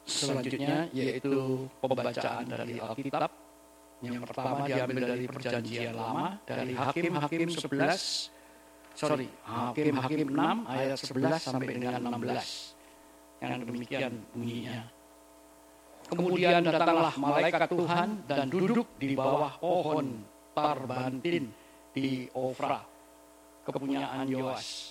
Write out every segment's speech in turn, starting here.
selanjutnya yaitu pembacaan dari Alkitab. Yang pertama diambil dari Perjanjian Lama, dari Hakim-Hakim 6 ayat 11 sampai dengan 16. Yang demikian bunyinya. Kemudian datanglah malaikat Tuhan dan duduk di bawah pohon tarbantin di Ofra, kepunyaan Yoas,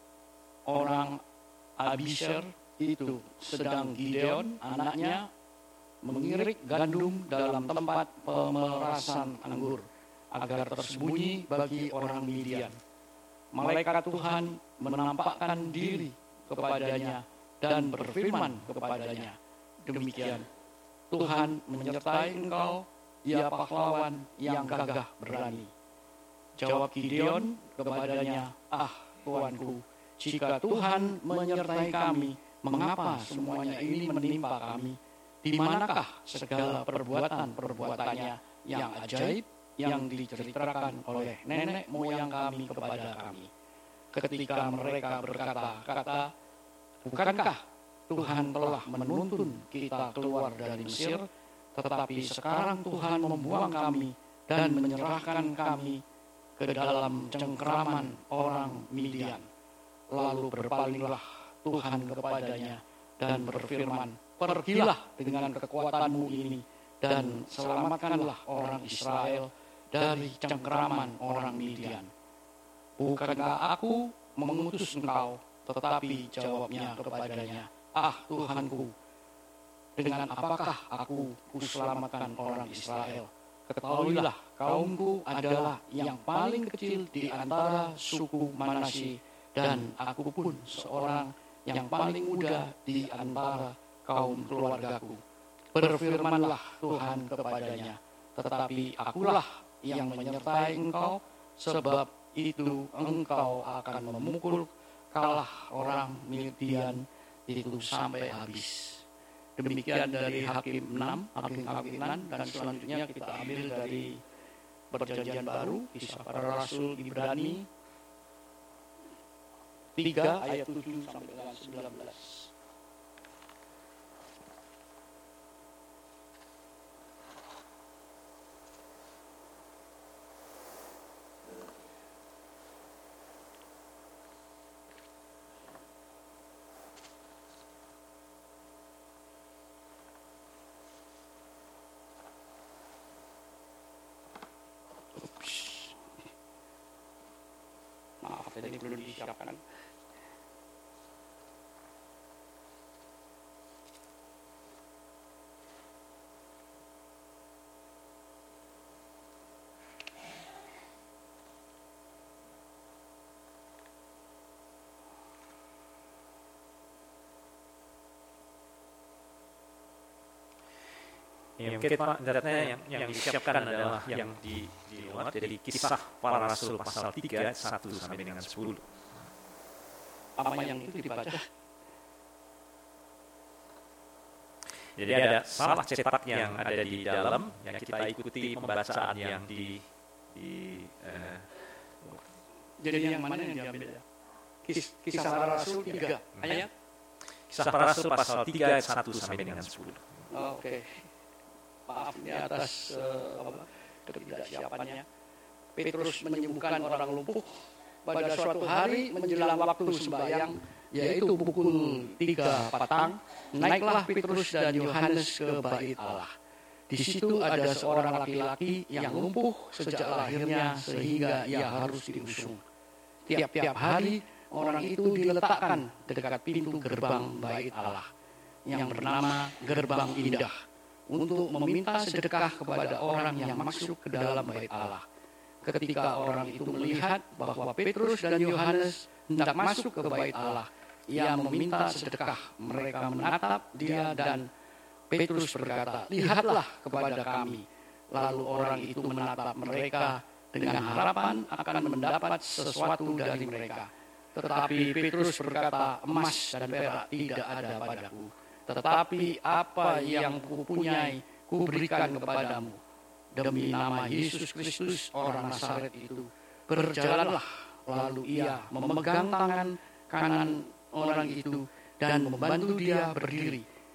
orang Abisher itu, sedang Gideon anaknya mengirik gandum dalam tempat pemerasan anggur agar tersembunyi bagi orang Midian. Malaikat Tuhan menampakkan diri kepadanya dan berfirman kepadanya, demikian, Tuhan menyertai engkau, ya pahlawan yang gagah berani. Jawab Gideon kepadanya, Tuanku, jika Tuhan menyertai kami, mengapa semuanya ini menimpa kami? Di manakah segala perbuatan-perbuatannya yang ajaib yang diceritakan oleh nenek moyang kami kepada kami? Ketika mereka berkata-kata, bukankah Tuhan telah menuntun kita keluar dari Mesir, tetapi sekarang Tuhan membuang kami dan menyerahkan kami ke dalam cengkeraman orang Midian. Lalu berpalinglah Tuhan kepadanya dan berfirman, pergilah dengan kekuatanmu ini dan selamatkanlah orang Israel dari cengkeraman orang Midian. Bukankah aku mengutus engkau? Tetapi jawabnya kepadanya, Tuhanku, dengan apakah aku kuselamatkan orang Israel? Ketahuilah, kaumku adalah yang paling kecil di antara suku Manasye, dan aku pun seorang yang paling muda di antara kaum keluargaku. Berfirmanlah Tuhan kepadanya, tetapi akulah yang menyertai engkau, sebab itu engkau akan memukul kalah orang Midian itu sampai habis. Demikian dari Hakim 6, Hakim 6, dan selanjutnya kita ambil dari Perjanjian Baru, Kisah Para Rasul Ibrani 3 ayat 7 sampai dengan 19. Maaf, ini belum disiapkan. Ya, mungkin Pak, datanya yang disiapkan adalah yang di luar, jadi Kisah Para Rasul pasal 3, 1 sampai dengan 10. Apa yang itu dibaca? Jadi ada salah cetak yang ada di dalam, yang kita ikuti pembacaan yang Jadi yang mana yang diambil ya? Kisah Para Rasul 3 ayat? Kisah Para Rasul pasal 3, 1 sampai dengan 10. Oke. Maaf ini atas ketidaksiapannya. Petrus menyembuhkan orang lumpuh pada suatu hari menjelang waktu sembahyang, yaitu pukul 3 petang. Naiklah Petrus dan Yohanes ke bait Allah. Di situ ada seorang laki-laki yang lumpuh sejak lahirnya sehingga ia harus diusung. Tiap-tiap hari orang itu diletakkan dekat pintu gerbang bait Allah yang bernama Gerbang Indah untuk meminta sedekah kepada orang yang masuk ke dalam bait Allah. Ketika orang itu melihat bahwa Petrus dan Yohanes hendak masuk ke bait Allah, ia meminta sedekah. Mereka menatap dia dan Petrus berkata, lihatlah kepada kami. Lalu orang itu menatap mereka dengan harapan akan mendapat sesuatu dari mereka. Tetapi Petrus berkata, emas dan perak tidak ada padaku, tetapi apa yang kupunyai kuberikan kepadamu. Demi nama Yesus Kristus orang Nazaret itu, berjalanlah. Lalu ia memegang tangan kanan orang itu dan membantu dia berdiri.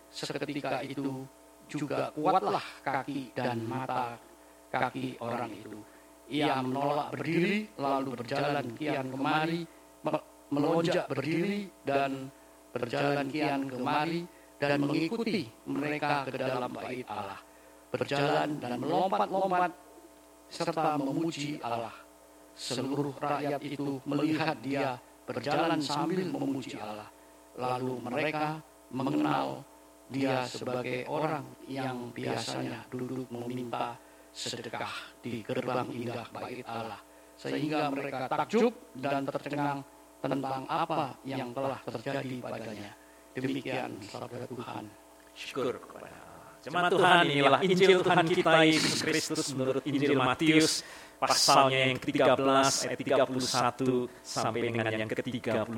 seketika itu juga kuatlah kaki dan mata kaki orang itu. Ia menolak berdiri, lalu berjalan kian kemari, melonjak berdiri dan berjalan kian kemari, dan mengikuti mereka ke dalam bait Allah. Berjalan dan melompat-lompat serta memuji Allah. Seluruh rakyat itu melihat dia berjalan sambil memuji Allah. Lalu mereka mengenal dia sebagai orang yang biasanya duduk meminta sedekah di gerbang indah bait Allah, sehingga mereka takjub dan tercengang tentang apa yang telah terjadi padanya. Demikian sabda Tuhan. Syukur kepada Allah. Jemaat Tuhan, inilah Injil Tuhan kita Yesus Kristus menurut Injil Matius, pasalnya yang ke-13 ayat 31 sampai dengan yang ke-35,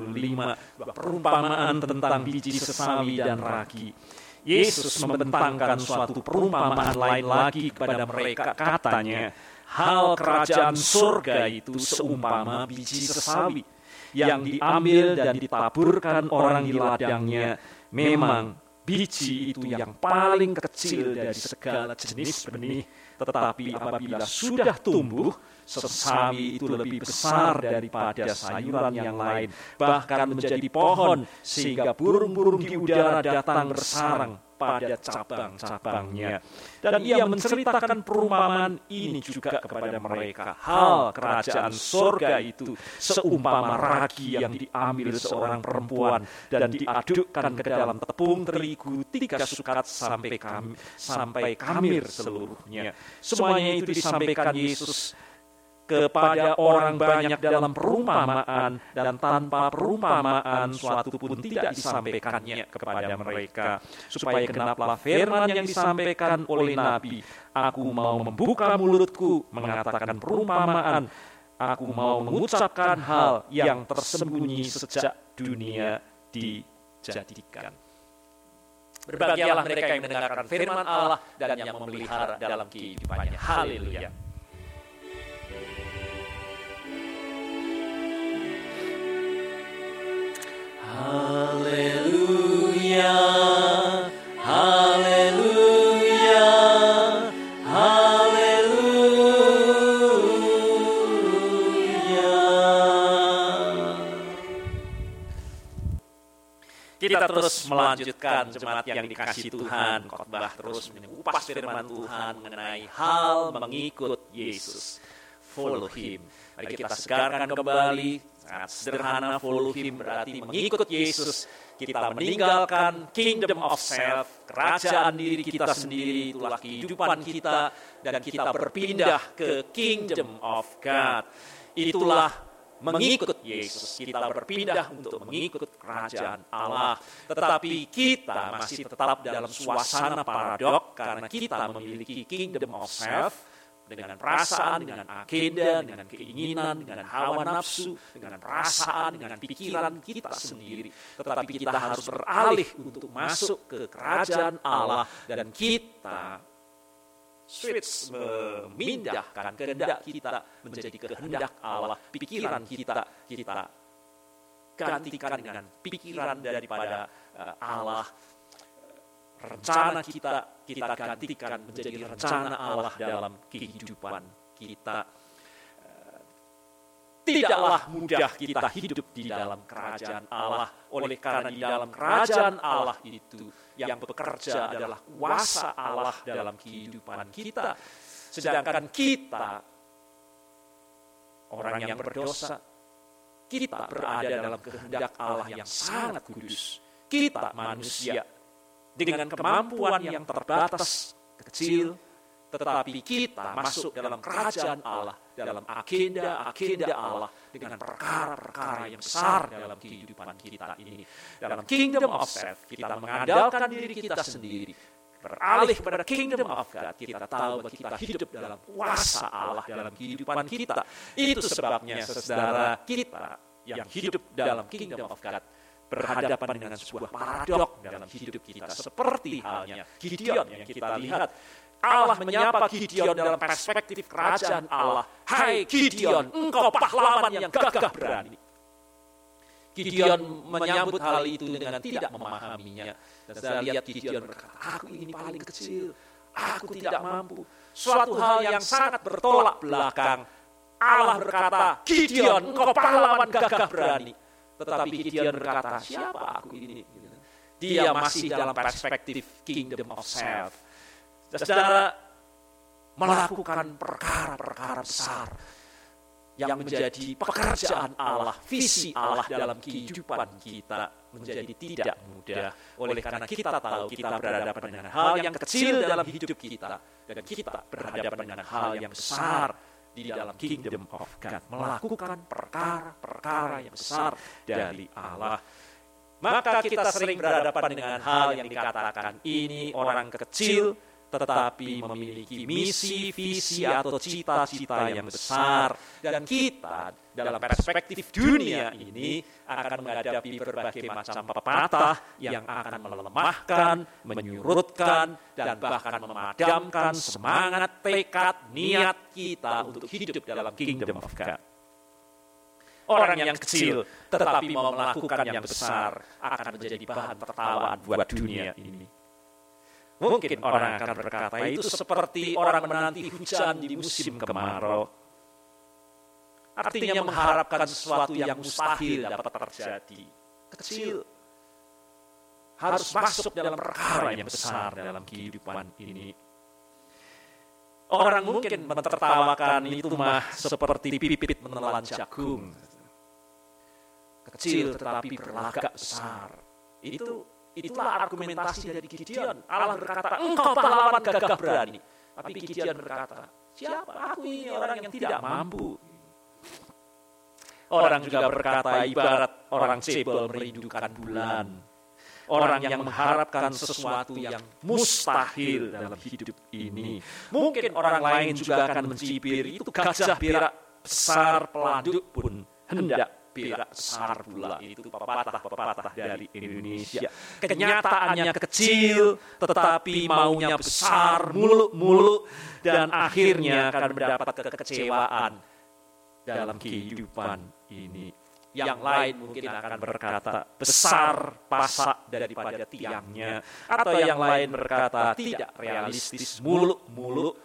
perumpamaan tentang biji sesawi dan ragi. Yesus membentangkan suatu perumpamaan lain lagi kepada mereka, katanya, hal kerajaan surga itu seumpama biji sesawi yang diambil dan ditaburkan orang di ladangnya. Memang biji itu yang paling kecil dari segala jenis benih, tetapi apabila sudah tumbuh, sesawi itu lebih besar daripada sayuran yang lain, bahkan menjadi pohon, sehingga burung-burung di udara datang bersarang pada cabang-cabangnya. Dan ia menceritakan perumpamaan ini juga kepada mereka. Hal kerajaan surga itu seumpama ragi yang diambil seorang perempuan dan diadukkan ke dalam tepung terigu 3 sukat sampai kamir seluruhnya. Semuanya itu disampaikan Yesus kepada orang banyak dalam perumpamaan, dan tanpa perumpamaan suatu pun tidak disampaikannya kepada mereka, supaya genaplah firman yang disampaikan oleh Nabi, aku mau membuka mulutku mengatakan perumpamaan, aku mau mengucapkan hal yang tersembunyi sejak dunia dijadikan. Berbahagialah mereka yang mendengarkan firman Allah dan yang memelihara dalam kehidupannya. Haleluya. Haleluya, haleluya, haleluya. Kita terus melanjutkan jemaat yang dikasihi Tuhan, khotbah terus mengupas firman Tuhan mengenai hal mengikut Yesus. Follow Him. Mari kita segarkan kembali. Sangat sederhana, follow Him berarti mengikut Yesus. Kita meninggalkan kingdom of self, kerajaan diri kita sendiri, itulah kehidupan kita, dan kita berpindah ke kingdom of God. Itulah mengikut Yesus. Kita berpindah untuk mengikut kerajaan Allah. Tetapi kita masih tetap dalam suasana paradok karena kita memiliki kingdom of self, dengan perasaan, dengan agenda, dengan keinginan, dengan hawa nafsu, dengan perasaan, dengan pikiran kita sendiri. Tetapi kita harus beralih untuk masuk ke kerajaan Allah, dan kita switch, memindahkan kehendak kita menjadi kehendak Allah. Pikiran kita gantikan dengan pikiran daripada Allah. Rencana kita gantikan menjadi rencana Allah dalam kehidupan kita. Tidaklah mudah kita hidup di dalam kerajaan Allah, oleh karena di dalam kerajaan Allah itu yang bekerja adalah kuasa Allah dalam kehidupan kita. Sedangkan kita, orang yang berdosa, kita berada dalam kehendak Allah yang sangat kudus. Kita manusia dengan kemampuan yang terbatas, kecil, tetapi kita masuk dalam kerajaan Allah, dalam agenda Allah, dengan perkara-perkara yang besar dalam kehidupan kita ini. Dalam kingdom of self, kita mengandalkan diri kita sendiri. Beralih kepada kingdom of God, kita tahu bahwa kita hidup dalam kuasa Allah dalam kehidupan kita. Itu sebabnya, saudara, kita yang hidup dalam kingdom of God berhadapan dengan sebuah paradok dalam hidup kita. Seperti halnya Gideon yang kita lihat. Allah menyapa Gideon dalam perspektif kerajaan Allah. Hai Gideon, engkau pahlawan yang gagah berani. Gideon menyambut hal itu dengan tidak memahaminya. Dan saya lihat Gideon berkata, aku ini paling kecil, aku tidak mampu. Suatu hal yang sangat bertolak belakang. Allah berkata, Gideon, engkau pahlawan gagah berani. Tetapi Gideon berkata, siapa aku ini? Dia masih dalam perspektif kingdom of self. Saudara, melakukan perkara-perkara besar yang menjadi pekerjaan Allah, visi Allah dalam kehidupan kita menjadi tidak mudah. Oleh karena kita tahu kita berhadapan dengan hal yang kecil dalam hidup kita, dan kita berhadapan dengan hal yang besar di dalam kingdom of God. Melakukan perkara-perkara yang besar dari Allah. Maka kita sering berhadapan dengan hal yang dikatakan ini orang kecil, tetapi memiliki misi, visi, atau cita-cita yang besar. Dan kita dalam perspektif dunia ini akan menghadapi berbagai macam pepatah yang akan melemahkan, menyurutkan, dan bahkan memadamkan semangat, tekad, niat kita untuk hidup dalam kingdom of God. Orang yang kecil tetapi mau melakukan yang besar akan menjadi bahan tertawaan buat dunia ini. Mungkin orang akan berkata itu seperti orang menanti hujan di musim kemarau. Artinya mengharapkan sesuatu yang mustahil dapat terjadi. Kecil. Harus masuk dalam perkara yang besar dalam kehidupan ini. Orang mungkin mentertawakan itu mah seperti pipit menelan jagung. Kecil tetapi berlagak besar. Itulah argumentasi dari Gideon. Allah berkata, engkau pahlawan gagah berani. Tapi Gideon berkata, siapa aku ini orang yang tidak mampu. Orang juga berkata ibarat orang cebol merindukan bulan. Orang yang mengharapkan sesuatu yang mustahil dalam hidup ini. Mungkin orang lain juga akan mencibir, itu gajah berak besar pelanduk pun hendak berak besar pula. Itu pepatah-pepatah dari Indonesia. Kenyataannya kecil, tetapi maunya besar, muluk-muluk, dan akhirnya akan mendapat kekecewaan dalam kehidupan ini. Yang lain mungkin akan berkata besar pasak daripada tiangnya, atau yang lain berkata tidak realistis, muluk-muluk,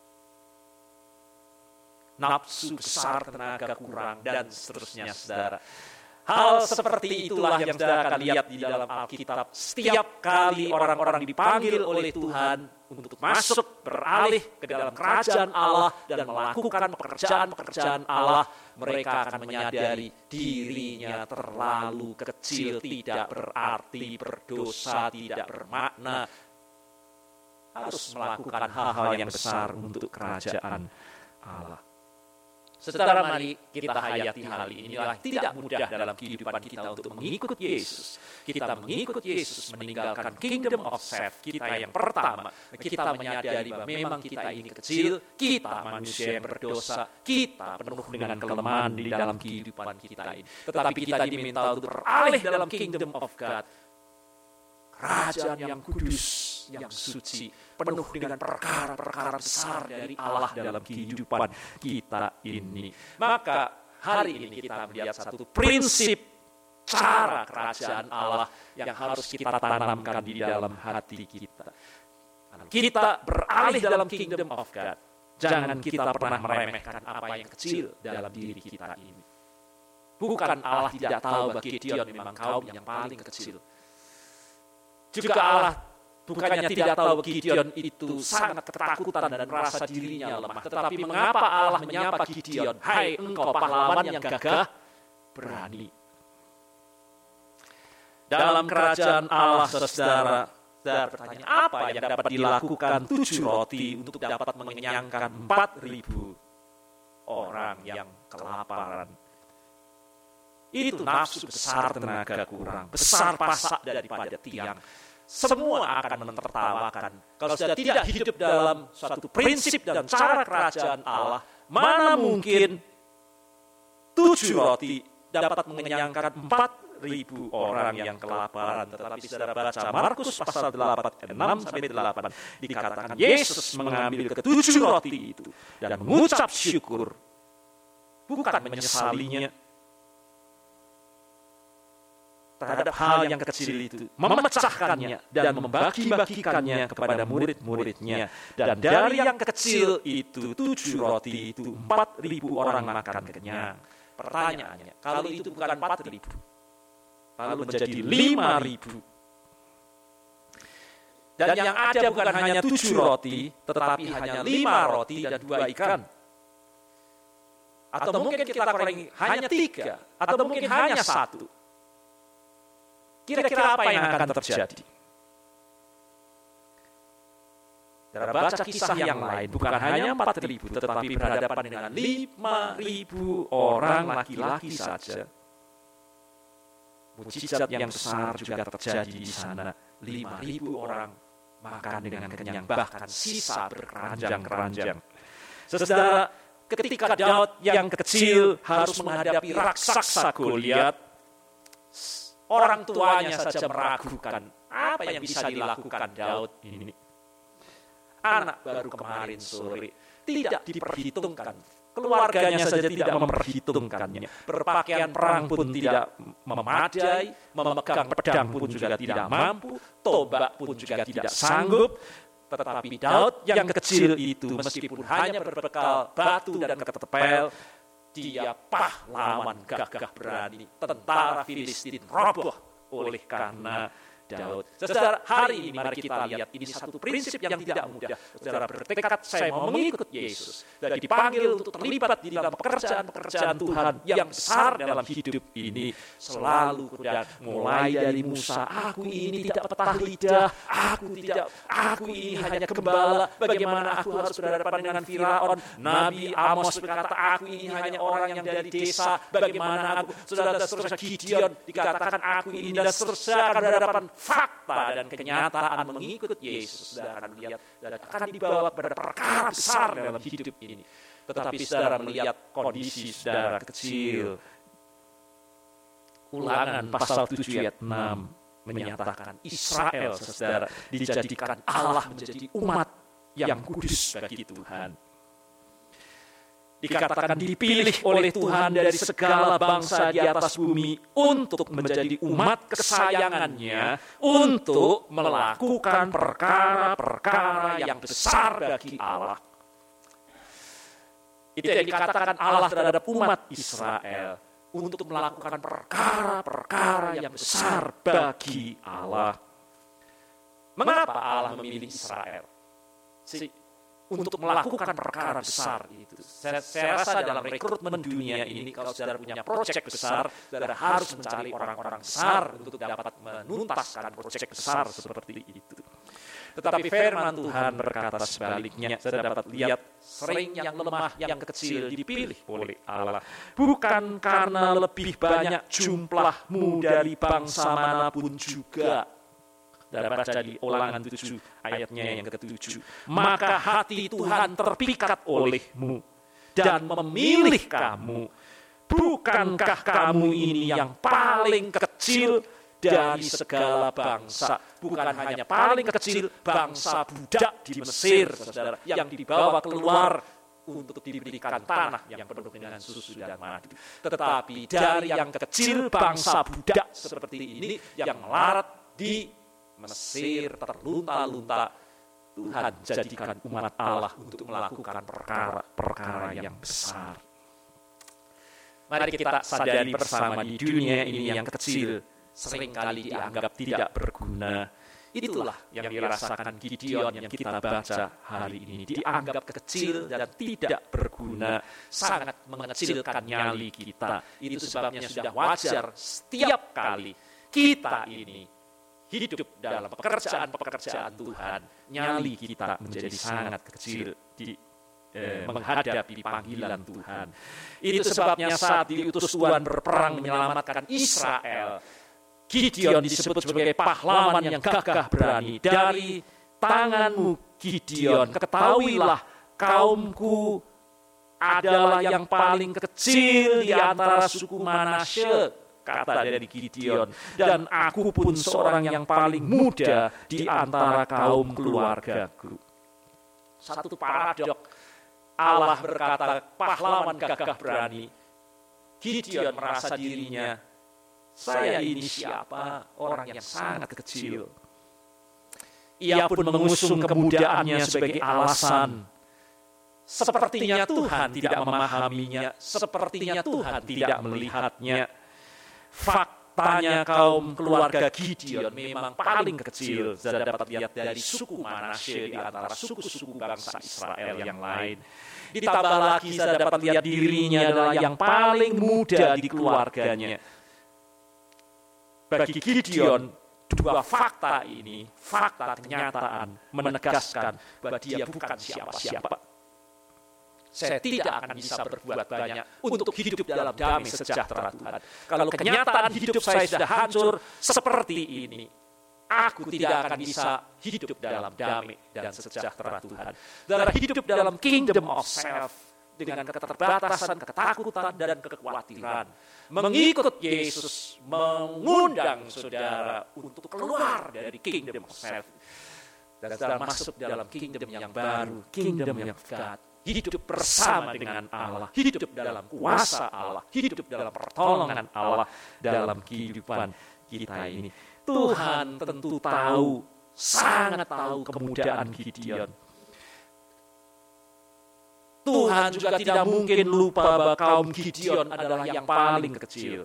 nafsu besar, tenaga kurang, dan seterusnya, saudara. Hal seperti itulah yang saudara akan lihat di dalam Alkitab. Setiap kali orang-orang dipanggil oleh Tuhan untuk masuk, beralih ke dalam kerajaan Allah dan melakukan pekerjaan-pekerjaan Allah, mereka akan menyadari dirinya terlalu kecil, tidak berarti, berdosa, tidak bermakna. Harus melakukan hal-hal yang besar untuk kerajaan Allah. Saudara, mari kita hayati hal inilah. Tidak mudah dalam kehidupan kita untuk mengikut Yesus. Kita mengikut Yesus meninggalkan kingdom of self kita yang pertama. Kita menyadari bahwa memang kita ini kecil, kita manusia yang berdosa, kita penuh dengan kelemahan di dalam kehidupan kita ini. Tetapi kita diminta untuk beralih dalam kingdom of God. Kerajaan yang kudus, yang suci, penuh dengan perkara-perkara besar dari Allah dalam kehidupan kita ini. Maka hari ini kita melihat satu prinsip cara kerajaan Allah yang harus kita tanamkan di dalam hati kita. Kita beralih dalam kingdom of God. Jangan kita pernah meremehkan apa yang kecil dalam diri kita ini. Bukan Allah tidak tahu bahwa Gideon memang kaum yang paling kecil. Juga Allah bukannya tidak tahu Gideon itu sangat ketakutan dan merasa dirinya lemah. Tetapi mengapa Allah menyapa Gideon, hai engkau pahlawan yang gagah berani. Dalam kerajaan Allah, saudara bertanya, apa yang dapat dilakukan 7 roti untuk dapat mengenyangkan 4.000 orang yang kelaparan? Itu nafsu besar, tenaga kurang, besar pasak daripada tiang. Semua akan menertawakan. Kalau sudah tidak hidup dalam suatu prinsip dan cara kerajaan Allah, mana mungkin 7 roti dapat mengenyangkan 4.000 orang yang kelaparan. Tetapi saudara baca Markus pasal 8, 6-8, dikatakan Yesus mengambil ke-7 roti itu dan mengucap syukur, bukan menyesalinya. terhadap hal yang kecil itu, memecahkannya dan membagi-bagikannya kepada murid-muridnya. Dan dari yang kecil itu 7 roti itu 4.000 orang makan kenyang. Pertanyaannya, kalau itu bukan 4.000, lalu menjadi 5.000. Dan yang ada bukan hanya 7 roti, tetapi hanya 5 roti dan 2 ikan. Atau mungkin kita kurangi hanya 3, atau mungkin hanya 1. Kira-kira apa yang akan terjadi? Dalam baca kisah yang lain, bukan hanya 4.000, tetapi berhadapan dengan 5.000 orang laki-laki saja. Mujizat yang besar juga terjadi di sana. 5.000 orang makan dengan kenyang, bahkan sisa berkeranjang-keranjang. Saudara, ketika Daud yang kecil harus menghadapi raksasa Goliat, orang tuanya saja meragukan apa yang bisa dilakukan Daud ini. Anak baru kemarin sore, tidak diperhitungkan. Keluarganya saja tidak memperhitungkannya. Berpakaian perang pun tidak memadai, memegang pedang pun juga tidak mampu, tombak pun juga tidak sanggup. Tetapi Daud yang kecil itu meskipun hanya berbekal batu dan ketepel, dia pahlawan gagah berani. Tentara Filistin roboh oleh karena Daud. Saudara, hari ini mari kita lihat ini satu prinsip yang tidak mudah. Saudara bertekad, saya mau mengikut Yesus. Dan dipanggil untuk terlibat di dalam pekerjaan-pekerjaan Tuhan yang besar dalam hidup ini. Selalu dan mulai dari Musa, aku ini tidak petah lidah, aku ini hanya gembala. Bagaimana aku harus berhadapan dengan Firaun? Nabi Amos berkata, aku ini hanya orang yang dari desa. Bagaimana aku, saudara, Gideon dikatakan aku ini, dan seterusnya akan berhadapan fakta dan kenyataan mengikut Yesus. Saudara akan melihat dan akan dibawa pada perkara besar dalam hidup ini. Tetapi saudara melihat kondisi saudara kecil. Ulangan pasal 7 ayat 6 menyatakan Israel, saudara, dijadikan Allah menjadi umat yang kudus bagi Tuhan. Dikatakan dipilih oleh Tuhan dari segala bangsa di atas bumi untuk menjadi umat kesayangannya, untuk melakukan perkara-perkara yang besar bagi Allah. Itu yang dikatakan Allah terhadap umat Israel, untuk melakukan perkara-perkara yang besar bagi Allah. Mengapa Allah memilih Israel? Untuk melakukan perkara besar itu. Saya rasa dalam rekrutmen dunia ini, kalau saudara punya proyek besar, saudara harus mencari orang-orang besar untuk dapat menuntaskan proyek besar seperti itu. Tetapi firman Tuhan berkata sebaliknya. Saudara dapat lihat, sering yang lemah, yang kecil dipilih oleh Allah. Bukan karena lebih banyak jumlahmu dari bangsa manapun juga. Dan baca di Ulangan 7 ayatnya yang ke-7. Maka hati Tuhan terpikat olehmu dan memilih kamu. Bukankah kamu ini yang paling kecil dari segala bangsa? Bukan hanya paling kecil, bangsa budak di Mesir, saudara, yang dibawa keluar untuk diberikan tanah yang penuh dengan susu dan madu. Tetapi dari yang kecil, bangsa budak seperti ini yang melarat di Mesir terlunta-lunta, Tuhan jadikan umat Allah untuk melakukan perkara-perkara yang besar. Mari kita sadari bersama, di dunia ini yang kecil seringkali dianggap tidak berguna. Itulah yang dirasakan Gideon yang kita baca hari ini. Dianggap kecil dan tidak berguna, sangat mengecilkan nyali kita. Itu sebabnya sudah wajar setiap kali kita ini hidup dalam pekerjaan-pekerjaan Tuhan, nyali kita menjadi sangat kecil menghadapi panggilan Tuhan. Itu sebabnya saat diutus Tuhan berperang menyelamatkan Israel, Gideon disebut sebagai pahlawan yang gagah berani. Dari tanganmu, Gideon, ketahuilah kaumku adalah yang paling kecil di antara suku Manasye, kata dari Gideon, dan aku pun seorang yang paling muda di antara kaum keluargaku. Satu paradok, Allah berkata pahlawan gagah berani. Gideon merasa dirinya Saya ini siapa? Orang yang sangat kecil. Ia pun mengusung kemudaannya sebagai alasan. Sepertinya Tuhan tidak memahaminya, sepertinya Tuhan tidak melihatnya. Faktanya kaum keluarga Gideon memang paling kecil. Saya dapat lihat dari suku Manasye di antara suku-suku bangsa Israel yang lain. Ditambah lagi saya dapat lihat dirinya adalah yang paling muda di keluarganya. Bagi Gideon, dua fakta ini, fakta kenyataan menegaskan bahwa dia bukan siapa-siapa. Saya tidak akan bisa berbuat banyak untuk hidup dalam damai sejahtera Tuhan. Kalau kenyataan hidup saya sudah hancur seperti ini, aku tidak akan bisa hidup dalam damai dan sejahtera Tuhan. Dalam hidup dalam kingdom of self, dengan keterbatasan, ketakutan, dan kekhawatiran. Mengikut Yesus mengundang saudara untuk keluar dari kingdom of self. Dan saudara masuk dalam kingdom yang baru, kingdom of God. Hidup bersama dengan Allah, hidup dalam kuasa Allah, hidup dalam pertolongan Allah dalam kehidupan kita ini. Tuhan tentu tahu, sangat tahu kemudahan Gideon. Tuhan juga tidak mungkin lupa bahwa kaum Gideon adalah yang paling kecil.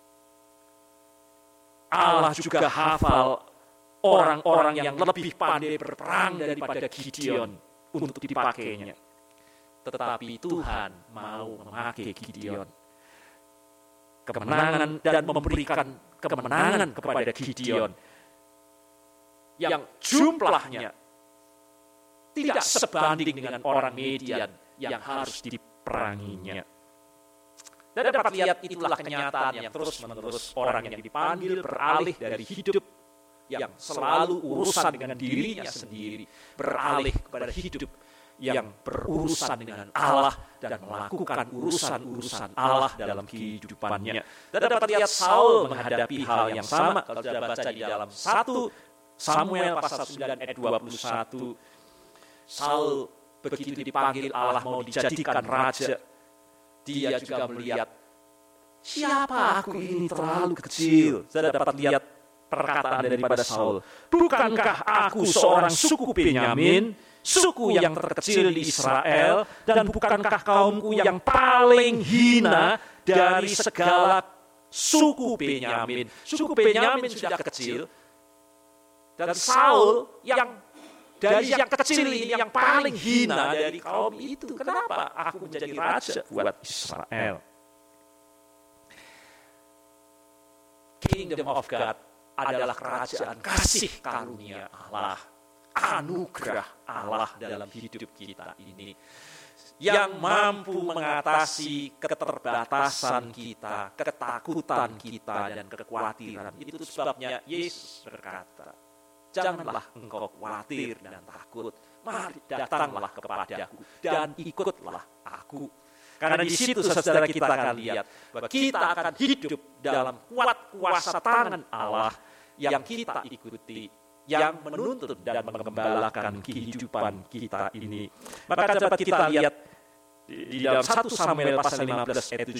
Allah juga hafal orang-orang yang lebih pandai berperang daripada Gideon untuk dipakainya. Tetapi Tuhan mau memakai Gideon. Kemenangan dan memberikan kemenangan kepada Gideon yang jumlahnya tidak sebanding dengan orang Midian yang harus diperanginya. Dan dapat lihat itulah kenyataan yang terus-menerus orang yang dipanggil beralih dari hidup yang selalu urusan dengan dirinya sendiri, beralih kepada hidup yang berurusan dengan Allah dan melakukan urusan-urusan Allah dalam kehidupannya. Dan dapat lihat Saul menghadapi hal yang sama. Kalau sudah baca di dalam 1 Samuel pasal 9 ayat 21, Saul begitu dipanggil Allah mau dijadikan raja, dia juga melihat, siapa aku ini terlalu kecil. Saya dapat lihat perkataan daripada Saul, bukankah aku seorang suku Benyamin, suku yang terkecil di Israel, dan bukankah kaumku yang paling hina dari segala suku Benyamin. Suku Benyamin sudah kecil, dan Saul yang dari yang kecil ini, yang paling hina dari kaum itu. Kenapa aku menjadi raja buat Israel? Kingdom of God adalah kerajaan kasih karunia Allah, anugerah Allah dalam hidup kita ini, yang mampu mengatasi keterbatasan kita, ketakutan kita, dan kekhawatiran. Itu sebabnya Yesus berkata, janganlah engkau khawatir dan takut, mari datanglah kepadaku dan ikutlah aku. Karena di situ saudara kita akan lihat bahwa kita akan hidup dalam kuat kuasa tangan Allah yang kita ikuti, yang menuntun dan mengembalakan kehidupan kita ini. Maka dapat kita lihat di dalam 1 Samuel pasal 15 ayat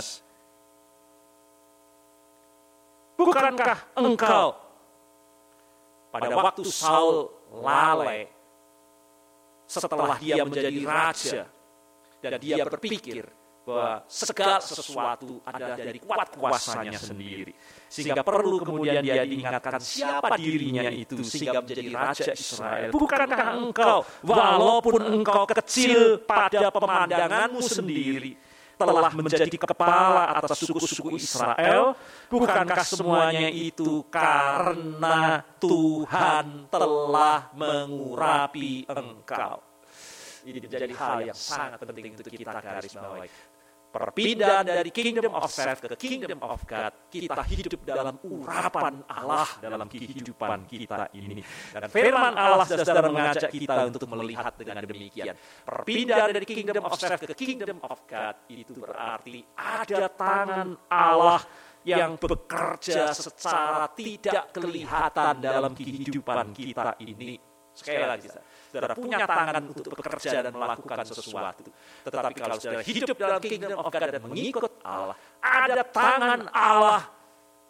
17. Bukankah engkau pada waktu Saul lalai setelah dia menjadi raja dan dia berpikir bahwa segala sesuatu adalah dari kuat kuasanya sendiri, sehingga perlu kemudian dia diingatkan siapa dirinya itu sehingga menjadi raja Israel. Bukankah engkau, walaupun engkau kecil pada pemandanganmu sendiri, telah menjadi kepala atas suku-suku Israel? Bukankah semuanya itu karena Tuhan telah mengurapi engkau? Ini menjadi hal yang sangat penting untuk kita garis bawahi. Perpindahan dari kingdom of self ke kingdom of God, kita hidup dalam urapan Allah dalam kehidupan kita ini. Dan firman Allah saudara mengajak kita untuk melihat dengan demikian. Perpindahan dari kingdom of self ke kingdom of God itu berarti ada tangan Allah yang bekerja secara tidak kelihatan dalam kehidupan kita ini. Sekali lagi, saudara punya tangan untuk bekerja dan melakukan sesuatu. Tetapi kalau saudara hidup dalam kingdom of God dan mengikut Allah, ada tangan Allah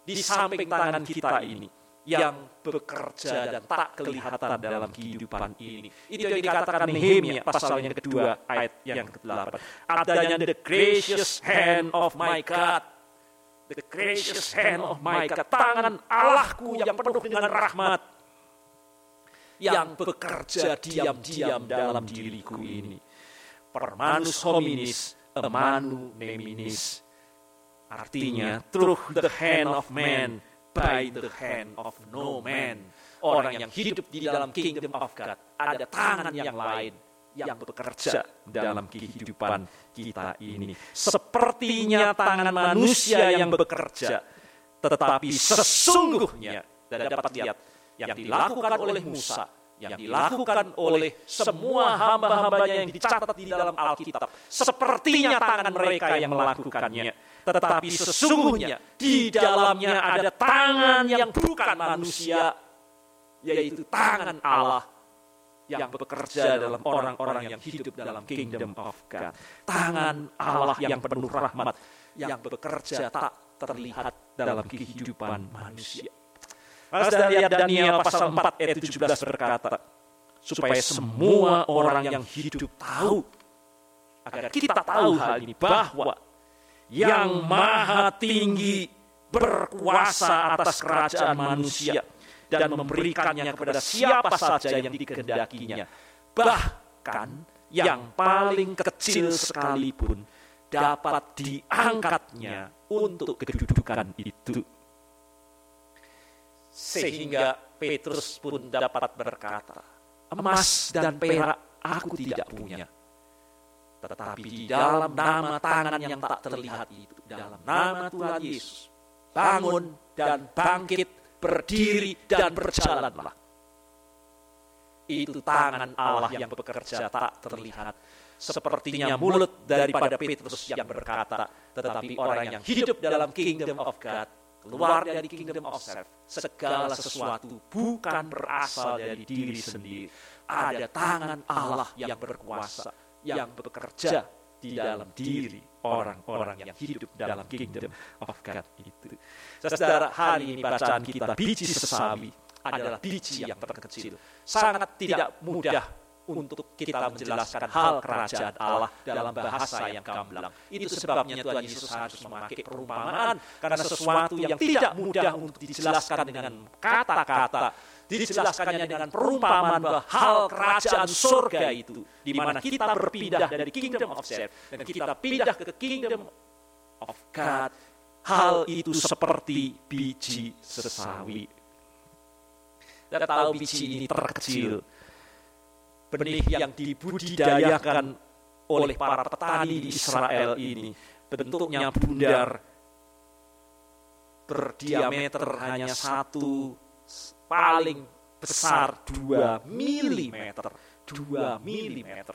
di samping tangan kita ini yang bekerja dan tak kelihatan dalam kehidupan ini. Itu yang dikatakan Nehemia pasal yang kedua ayat yang ke-8. Adanya the gracious hand of my God. The gracious hand of my God. Tangan Allahku yang penuh dengan rahmat. Yang bekerja diam-diam dalam diriku ini. Permanus hominis, emanu neminis. Artinya, through the hand of man, by the hand of no man. Orang yang hidup di dalam kingdom of God. Ada tangan yang lain yang bekerja dalam kehidupan kita ini. Sepertinya tangan manusia yang bekerja. Tetapi sesungguhnya, dan dapat lihat, yang dilakukan oleh Musa, yang dilakukan oleh semua hamba-hambanya yang dicatat di dalam Alkitab. Sepertinya tangan mereka yang melakukannya. Tetapi sesungguhnya di dalamnya ada tangan yang bukan manusia, yaitu tangan Allah yang bekerja dalam orang-orang yang hidup dalam kingdom of God. Tangan Allah yang penuh rahmat, yang bekerja tak terlihat dalam kehidupan manusia. Saudara lihat Daniel pasal 4 ayat 17 berkata, supaya semua orang yang hidup tahu, agar kita tahu hal ini, bahwa yang maha tinggi berkuasa atas kerajaan manusia dan memberikannya kepada siapa saja yang dikehendakinya. Bahkan yang paling kecil sekalipun dapat diangkatnya untuk kedudukan itu. Sehingga Petrus pun dapat berkata, emas dan perak aku tidak punya. Tetapi di dalam nama tangan yang tak terlihat itu, dalam nama Tuhan Yesus, bangun dan bangkit, berdiri dan berjalanlah. Itu tangan Allah yang bekerja tak terlihat. Sepertinya mulut daripada Petrus yang berkata, tetapi orang yang hidup dalam kingdom of God, keluar dari kingdom of self, segala sesuatu bukan berasal dari diri sendiri. Ada tangan Allah yang berkuasa, yang bekerja di dalam diri orang-orang yang hidup dalam kingdom of God itu. Saudara, hari ini bacaan kita biji sesawi adalah biji yang terkecil. Sangat tidak mudah untuk kita menjelaskan hal kerajaan Allah dalam bahasa yang gamblang. Itu sebabnya Tuhan Yesus harus memakai perumpamaan, karena sesuatu yang tidak mudah untuk dijelaskan dengan kata-kata, dijelaskannya dengan perumpamaan bahwa hal kerajaan surga itu, di mana kita berpindah dari kingdom of self dan kita pindah ke kingdom of God. Hal itu seperti biji sesawi. Kita tahu biji ini terkecil. Benih yang dibudidayakan oleh para petani di Israel ini bentuknya bundar, berdiameter hanya satu, paling besar 2 milimeter. 2 milimeter.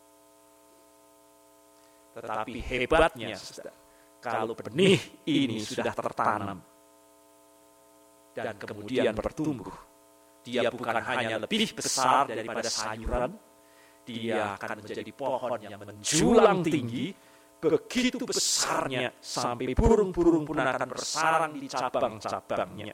Tetapi hebatnya, kalau benih ini sudah tertanam dan kemudian bertumbuh, dia bukan hanya lebih besar daripada sayuran, dia akan menjadi pohon yang menjulang tinggi, begitu besarnya sampai burung-burung pun akan bersarang di cabang-cabangnya.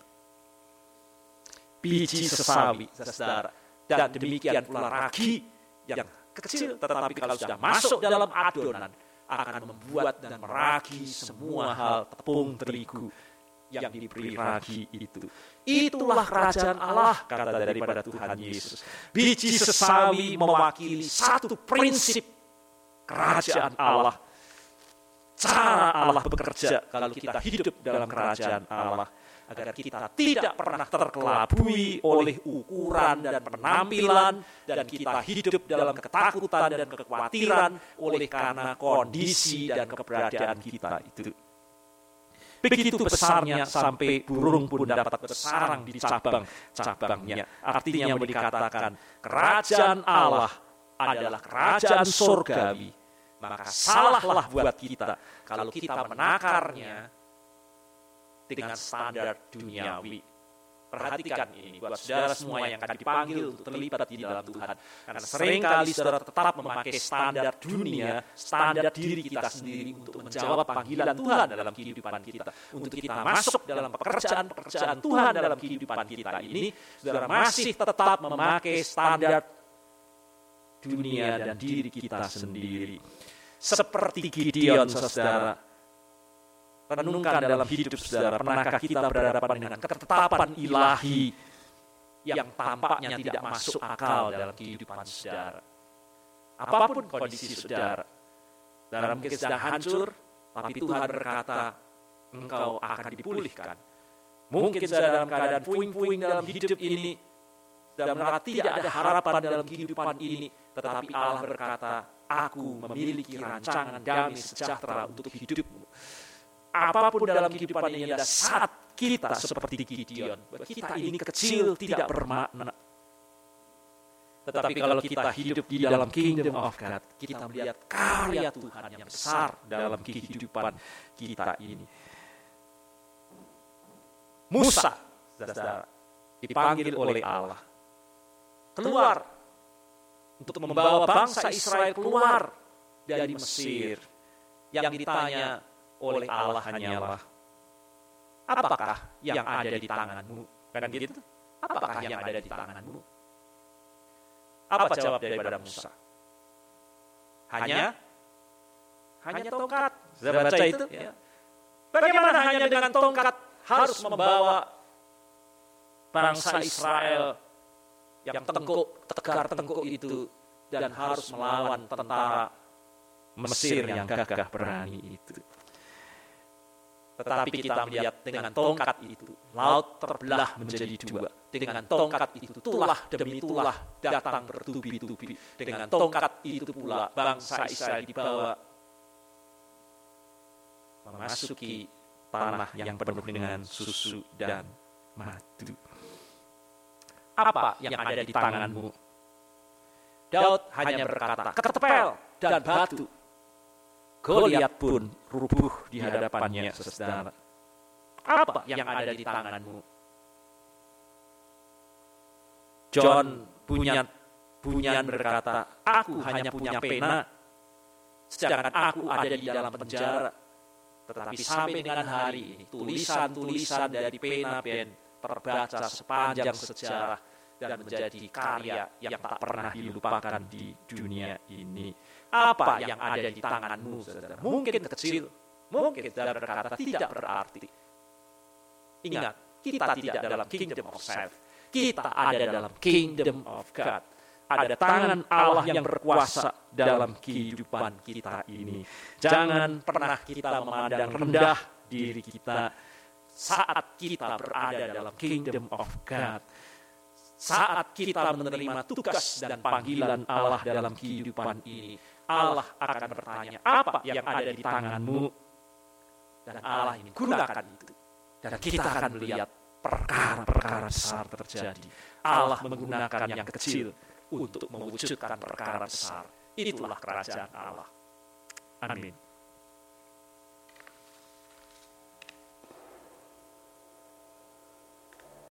Biji sesawi, saudara, dan demikian pula ragi yang kecil, tetapi kalau sudah masuk dalam adonan, akan membuat dan meragi semua hal tepung terigu yang diberi ragi itu. Itulah kerajaan Allah, kata daripada Tuhan Yesus. Biji sesawi mewakili satu prinsip kerajaan Allah. Cara Allah bekerja kalau kita hidup dalam kerajaan Allah, agar kita tidak pernah terkelabui oleh ukuran dan penampilan, dan kita hidup dalam ketakutan dan kekhawatiran oleh karena kondisi dan keberadaan kita itu. Begitu besarnya sampai burung pun dapat bersarang di cabang-cabangnya. Artinya mau dikatakan kerajaan Allah adalah kerajaan surgawi. Maka salahlah buat kita kalau kita menakarnya dengan standar duniawi. perhatikan ini buat saudara semua yang akan dipanggil untuk terlibat di dalam Tuhan. Karena seringkali saudara tetap memakai standar dunia, standar diri kita sendiri untuk menjawab panggilan Tuhan dalam kehidupan kita. Untuk kita masuk dalam pekerjaan Tuhan dalam kehidupan kita ini, saudara masih tetap memakai standar dunia dan diri kita sendiri. Seperti Gideon, saudara. Renungkan dalam hidup saudara, pernahkah kita berhadapan dengan ketetapan ilahi yang tampaknya tidak masuk akal dalam kehidupan saudara? Apapun kondisi saudara, saudara mungkin sedang hancur, tapi Tuhan berkata, engkau akan dipulihkan. Mungkin saudara dalam keadaan puing-puing dalam hidup ini, saudara merasa tidak ada harapan dalam kehidupan ini, tetapi Allah berkata, aku memiliki rancangan damai sejahtera untuk hidupmu. Apapun dalam kehidupan ini ada saat kita seperti Gideon. Kita ini kecil, tidak bermakna. Tetapi kalau kita hidup di dalam kingdom of God, kita melihat karya Tuhan yang besar dalam kehidupan kita ini. Musa, saudara, dipanggil oleh Allah. Keluar untuk membawa bangsa Israel keluar dari Mesir. Yang ditanya oleh Allah hanyalah, apakah yang ada di tanganmu? Kan gitu? Apakah yang ada di tanganmu? Apa jawab daripada Musa? Hanya tongkat. Saya baca itu. Ya. Bagaimana hanya dengan tongkat harus membawa bangsa Israel yang tegar tengkuk itu dan harus melawan tentara Mesir yang gagah berani itu. Tetapi kita melihat dengan tongkat itu, laut terbelah menjadi dua. Dengan tongkat itu, tulah demi tulah datang bertubi-tubi. Dengan tongkat itu pula, bangsa Israel dibawa memasuki tanah yang penuh dengan susu dan madu. Apa yang ada di tanganmu? Daud hanya berkata, ketepel dan batu. Goliat pun rubuh di hadapannya, saudara. Apa yang ada di tanganmu? John Bunyan berkata, aku hanya punya pena, sedangkan aku ada di dalam penjara. Tetapi sampai dengan hari ini, tulisan-tulisan dari pena Ben terbaca sepanjang sejarah dan menjadi karya yang tak pernah dilupakan di dunia ini. Apa yang ada di tanganmu, saudara? Mungkin kecil, mungkin saudara berkata tidak berarti. Ingat, kita tidak dalam kingdom of self. Kita ada dalam kingdom of God. Ada tangan Allah yang berkuasa dalam kehidupan kita ini. Jangan pernah kita memandang rendah diri kita saat kita berada dalam kingdom of God. Saat kita menerima tugas dan panggilan Allah dalam kehidupan ini, Allah akan bertanya, apa yang ada di tanganmu? Dan Allah ini gunakan itu. Dan kita akan melihat perkara-perkara besar terjadi. Allah menggunakan yang kecil untuk mewujudkan perkara besar. Itulah kerajaan Allah. Amin.